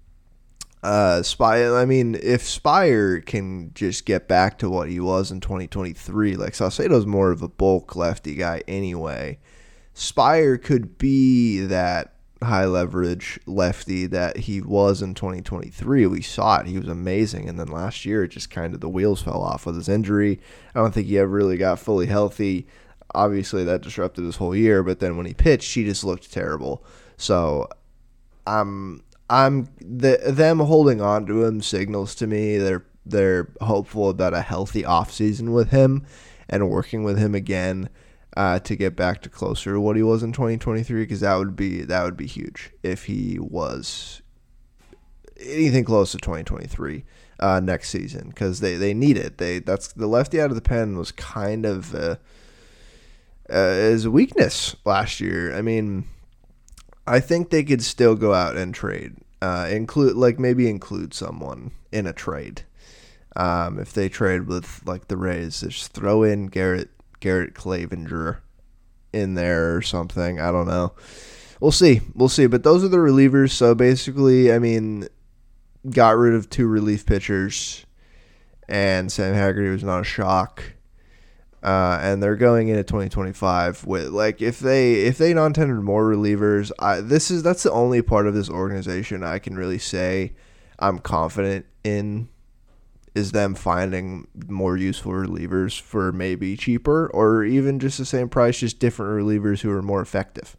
Uh, Spire, I mean, if Spire can just get back to what he was in twenty twenty-three, like Saucedo's more of a bulk lefty guy anyway. Spire could be that high leverage lefty that he was in twenty twenty-three. We saw it. He was amazing. And then last year, it just kind of the wheels fell off with his injury. I don't think he ever really got fully healthy. Obviously, that disrupted his whole year. But then when he pitched, he just looked terrible. So I'm, I'm the, them holding on to him signals to me they're they're hopeful about a healthy offseason with him and working with him again. Uh, to get back to closer to what he was in twenty twenty-three, because that would be that would be huge if he was anything close to twenty twenty-three uh, next season, because they, they need it. They that's the lefty out of the pen was kind of uh, uh, his weakness last year. I mean, I think they could still go out and trade, uh, include like maybe include someone in a trade. Um, if they trade with like the Rays, just throw in Garrett. Garrett Clavinger in there or something. I don't know. We'll see. We'll see. But those are the relievers. So basically, I mean, got rid of two relief pitchers, and Sam Haggerty was not a shock. Uh, and they're going into twenty twenty-five with like if they if they non-tendered more relievers, I, this is that's the only part of this organization I can really say I'm confident in. Is them finding more useful relievers for maybe cheaper or even just the same price, just different relievers who are more effective.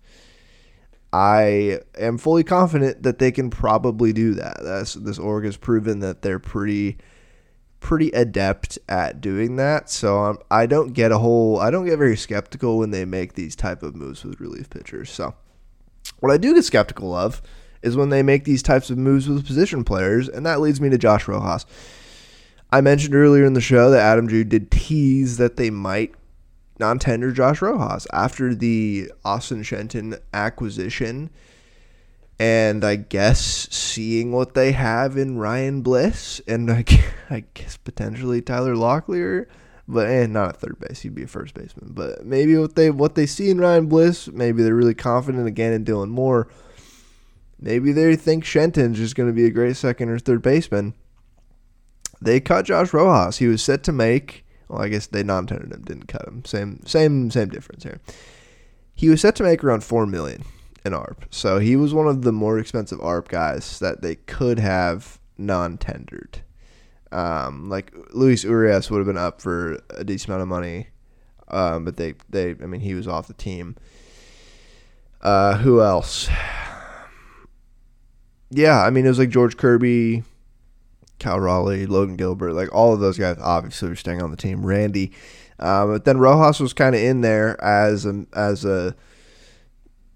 I am fully confident that they can probably do that. That's, this org has proven that they're pretty pretty adept at doing that. So um, I don't get a whole, I don't get very skeptical when they make these type of moves with relief pitchers. So what I do get skeptical of is when they make these types of moves with position players, and that leads me to Josh Rojas. I mentioned earlier in the show that Adam Jude did tease that they might non-tender Josh Rojas after the Austin Shenton acquisition, and I guess seeing what they have in Ryan Bliss, and I, I guess potentially Tyler Locklear, but eh, not at third base. He'd be a first baseman. But maybe what they what they see in Ryan Bliss, maybe they're really confident again in Dylan Moore. Maybe they think Shenton's just going to be a great second or third baseman. They cut Josh Rojas. He was set to make, well, I guess they non-tendered him, didn't cut him. Same same, same difference here. He was set to make around four million dollars in A R P. So he was one of the more expensive A R P guys that they could have non-tendered. Um, like Luis Urias would have been up for a decent amount of money, um, but they, they, I mean, he was off the team. Uh, who else? Yeah, I mean, it was like George Kirby, Cal Raleigh, Logan Gilbert, like all of those guys obviously were staying on the team. Randy, uh, but then Rojas was kind of in there as a as a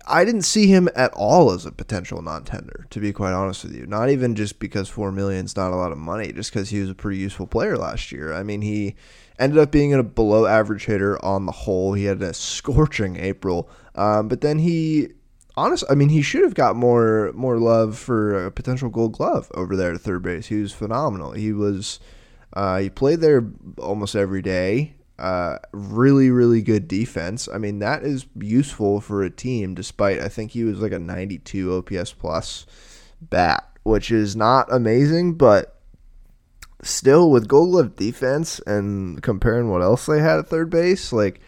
I didn't see him at all as a potential non-tender, to be quite honest with you. Not even just because four million dollars is not a lot of money, just because he was a pretty useful player last year. I mean, he ended up being a below-average hitter on the whole. He had a scorching April, um, but then he, honestly, I mean, he should have got more more love for a potential Gold Glove over there at third base. He was phenomenal. He was, uh, he played there almost every day. Uh, really, really good defense. I mean, that is useful for a team, despite I think he was like a ninety-two O P S plus bat, which is not amazing, but still with Gold Glove defense and comparing what else they had at third base, like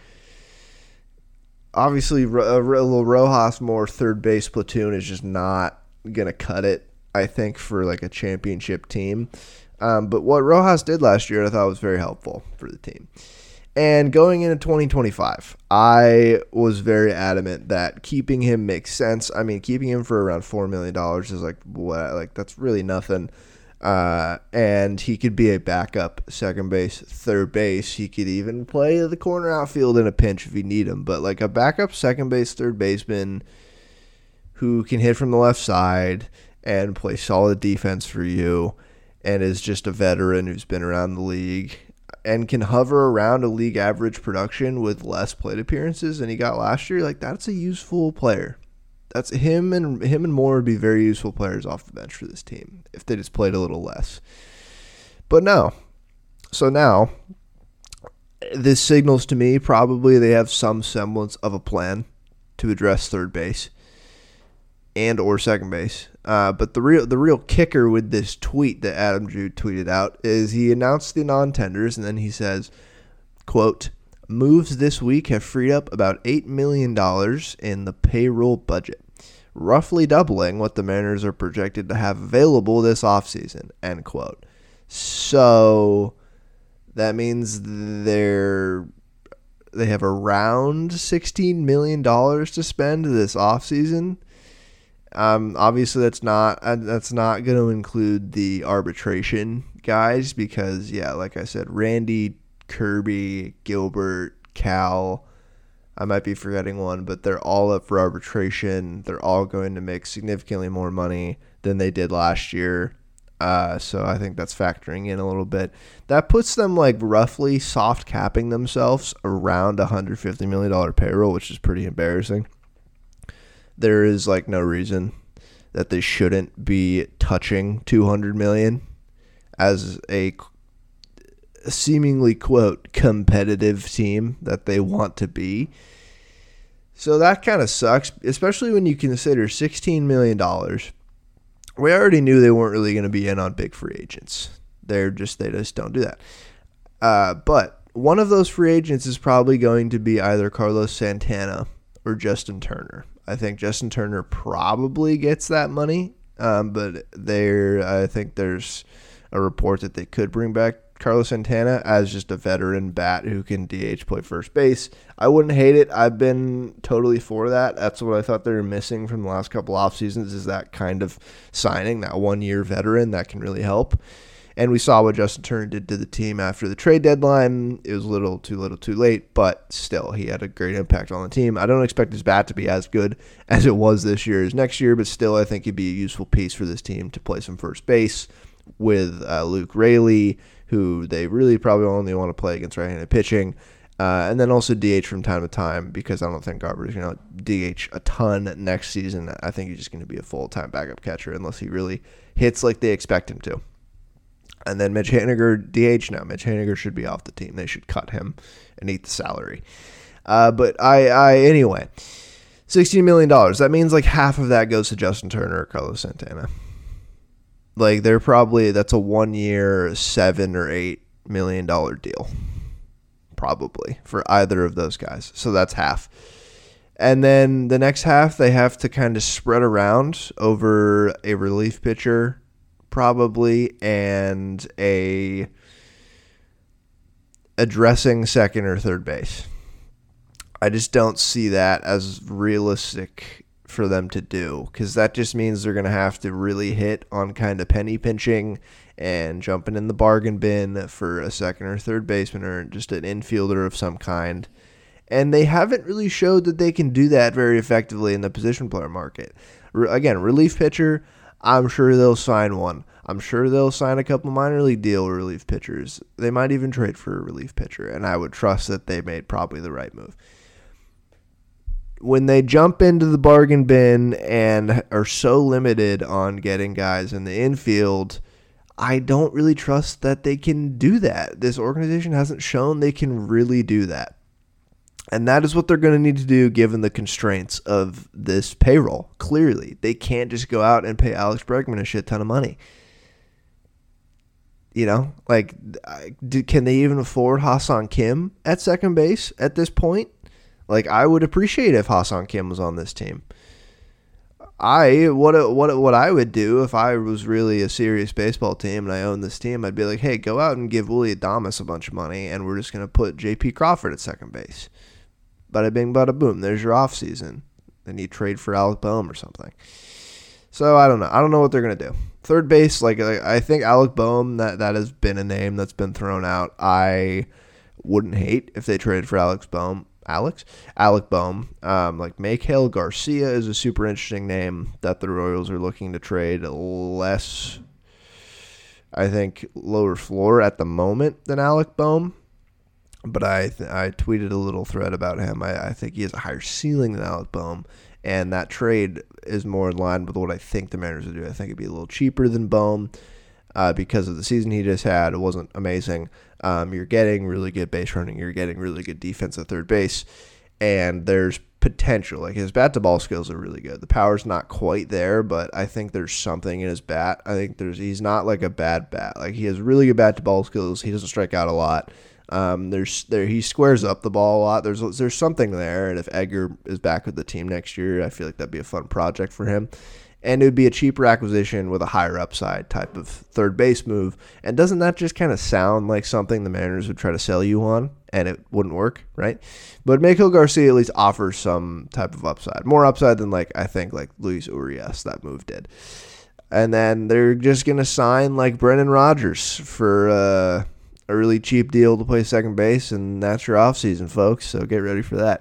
obviously a little Rojas more third base platoon is just not going to cut it, I think, for like a championship team. Um, but what Rojas did last year I thought was very helpful for the team. And going into twenty twenty-five, I was very adamant that keeping him makes sense. I mean, keeping him for around four million dollars is like, what? Like, that's really nothing. Uh, and he could be a backup second base, third base. He could even play the corner outfield in a pinch if you need him. But like a backup second base, third baseman who can hit from the left side and play solid defense for you and is just a veteran who's been around the league and can hover around a league average production with less plate appearances than he got last year, like that's a useful player. That's him and him and Moore would be very useful players off the bench for this team if they just played a little less. But no. So now this signals to me probably they have some semblance of a plan to address third base and or second base. Uh, but the real the real kicker with this tweet that Adam Drew tweeted out is he announced the non-tenders, and then he says, quote, moves this week have freed up about eight million dollars in the payroll budget, roughly doubling what the Mariners are projected to have available this offseason, end quote. So that means they're they have around sixteen million dollars to spend this offseason. Um, obviously that's not uh, that's not going to include the arbitration guys because, yeah, like I said, Randy, Kirby, Gilbert, Cal, I might be forgetting one, but they're all up for arbitration. They're all going to make significantly more money than they did last year. Uh, so I think that's factoring in a little bit. That puts them like roughly soft capping themselves around a one hundred fifty million dollars payroll, which is pretty embarrassing. There is like no reason that they shouldn't be touching two hundred million dollars as a seemingly, quote, competitive team that they want to be. So that kind of sucks, especially when you consider sixteen million dollars. We already knew they weren't really going to be in on big free agents. They're just, they just don't do that. Uh, but one of those free agents is probably going to be either Carlos Santana or Justin Turner. I think Justin Turner probably gets that money, um, but there, I think there's a report that they could bring back Carlos Santana as just a veteran bat who can D H, play first base. I wouldn't hate it. I've been totally for that. That's what I thought they were missing from the last couple off seasons is that kind of signing, that one-year veteran that can really help. And we saw what Justin Turner did to the team after the trade deadline. It was a little too little too late, but still, he had a great impact on the team. I don't expect his bat to be as good as it was this year as next year, but still, I think he'd be a useful piece for this team to play some first base with uh, Luke Raley, who they really probably only want to play against right-handed pitching, uh, and then also D H from time to time because I don't think Garver's going to D H a ton next season. I think he's just going to be a full-time backup catcher unless he really hits like they expect him to. And then Mitch Haniger, D H now. Mitch Haniger should be off the team. They should cut him and eat the salary. Uh, but I, I, anyway, sixteen million dollars. That means like half of that goes to Justin Turner or Carlos Santana. Like they're probably, that's a one year, seven or eight million dollar deal. Probably for either of those guys. So that's half. And then the next half, they have to kind of spread around over a relief pitcher, probably, and a addressing second or third base. I just don't see that as realistic for them to do because that just means they're going to have to really hit on kind of penny pinching and jumping in the bargain bin for a second or third baseman or just an infielder of some kind. And they haven't really showed that they can do that very effectively in the position player market. Re- again, relief pitcher, I'm sure they'll sign one. I'm sure they'll sign a couple minor league deal relief pitchers. They might even trade for a relief pitcher, and I would trust that they made probably the right move. When they jump into the bargain bin and are so limited on getting guys in the infield, I don't really trust that they can do that. This organization hasn't shown they can really do that. And that is what they're going to need to do given the constraints of this payroll. Clearly, they can't just go out and pay Alex Bregman a shit ton of money. You know, like, can they even afford Ha-Seong Kim at second base at this point? Like, I would appreciate if Ha-Seong Kim was on this team. I what what what I would do if I was really a serious baseball team and I owned this team, I'd be like, hey, go out and give Willy Adames a bunch of money, and we're just going to put J P Crawford at second base. Bada bing, bada boom. There's your offseason. Then you trade for Alec Boehm or something. So I don't know. I don't know what they're going to do. Third base, like, like I think Alec Boehm, that, that has been a name that's been thrown out. I wouldn't hate if they traded for Alex Boehm. Alex? Alec Boehm. Um, like, Maikel Garcia is a super interesting name that the Royals are looking to trade. Less, I think, lower floor at the moment than Alec Boehm. But I th- I tweeted a little thread about him. I, I think he has a higher ceiling than Alec Boehm. And that trade is more in line with what I think the Mariners would do. I think it'd be a little cheaper than Boehm uh, because of the season he just had. It wasn't amazing. Um, you're getting really good base running. You're getting really good defense at third base. And there's potential. Like, his bat-to-ball skills are really good. The power's not quite there, but I think there's something in his bat. I think there's he's not like a bad bat. Like, he has really good bat-to-ball skills. He doesn't strike out a lot. Um, there's there he squares up the ball a lot. There's there's something there, and if Edgar is back with the team next year, I feel like that'd be a fun project for him. And it would be a cheaper acquisition with a higher upside type of third base move. And doesn't that just kind of sound like something the Mariners would try to sell you on, and it wouldn't work, right? But Maikel Garcia at least offers some type of upside, more upside than like I think like Luis Urias that move did. And then they're just gonna sign like Brendan Rodgers for. Uh, A really cheap deal to play second base, and that's your offseason, folks. So get ready for that.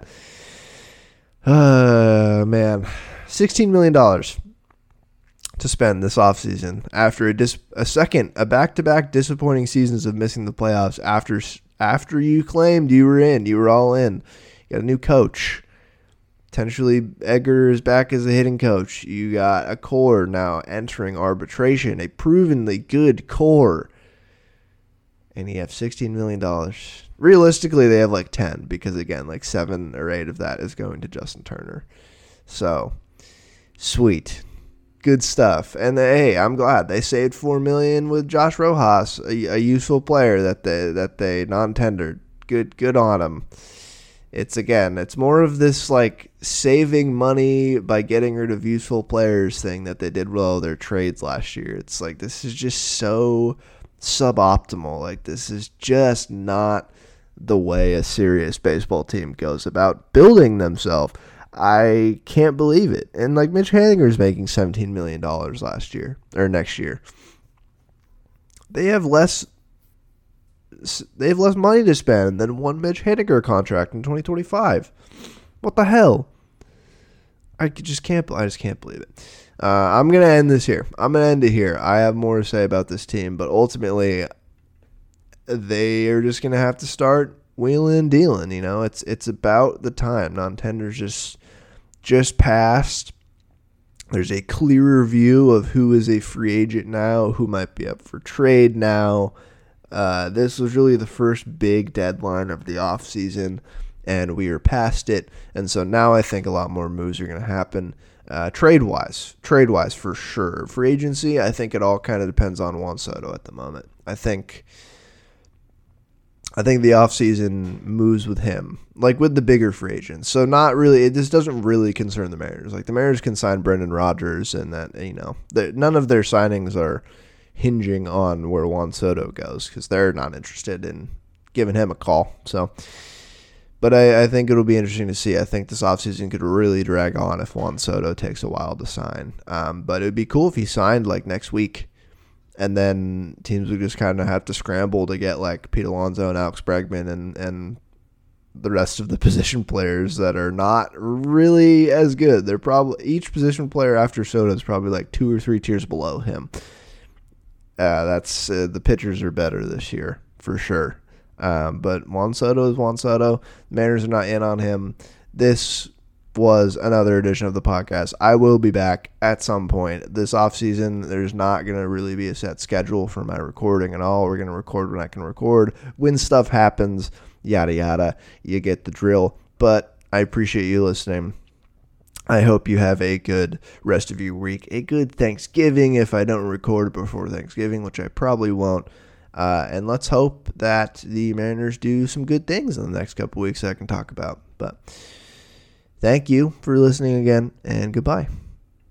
Uh, man. sixteen million dollars to spend this offseason after a, dis- a second, a back-to-back disappointing seasons of missing the playoffs after after you claimed you were in. You were all in. You got a new coach. Potentially Edgar is back as a hitting coach. You got a core now entering arbitration, a provenly good core. And you have sixteen million dollars. Realistically, they have like ten because, again, like seven or eight of that is going to Justin Turner. So, sweet. Good stuff. And, they, hey, I'm glad. They saved four million dollars with Josh Rojas, a, a useful player that they that they non-tendered. Good, good on them. It's, again, it's more of this, like, saving money by getting rid of useful players thing that they did well with their trades last year. It's like, this is just so suboptimal. Like, this is just not the way a serious baseball team goes about building themselves. I can't believe it. And like, Mitch Haniger's making seventeen million dollars last year or next year. They have less they have less money to spend than one Mitch Haniger contract in twenty twenty-five. What the hell? I just can't I just can't believe it. Uh, I'm going to end this here. I'm going to end it here. I have more to say about this team, but ultimately, they are just going to have to start wheeling and dealing. You know, it's it's about the time. Non-tenders just, just passed. There's a clearer view of who is a free agent now, who might be up for trade now. Uh, this was really the first big deadline of the offseason, and we are past it. And so now I think a lot more moves are going to happen. Uh, trade-wise, trade-wise for sure. Free agency, I think it all kind of depends on Juan Soto at the moment. I think I think the offseason moves with him, like with the bigger free agents. So not really, it, this doesn't really concern the Mariners. Like, the Mariners can sign Brendan Rodgers, and that, you know, none of their signings are hinging on where Juan Soto goes because they're not interested in giving him a call. So... But I, I think it'll be interesting to see. I think this offseason could really drag on if Juan Soto takes a while to sign. Um, but it would be cool if he signed like next week, and then teams would just kind of have to scramble to get like Pete Alonso and Alex Bregman and, and the rest of the position players that are not really as good. They're probably each position player after Soto is probably like two or three tiers below him. Uh, that's uh, the pitchers are better this year for sure. Um, but Juan Soto is Juan Soto. The Mariners are not in on him. This was another edition of the podcast. I will be back at some point this offseason. There's not going to really be a set schedule for my recording and all. We're going to record when I can record. When stuff happens, yada, yada, you get the drill. But I appreciate you listening. I hope you have a good rest of your week, a good Thanksgiving if I don't record before Thanksgiving, which I probably won't. Uh, and let's hope that the Mariners do some good things in the next couple weeks that I can talk about. But thank you for listening again, and goodbye.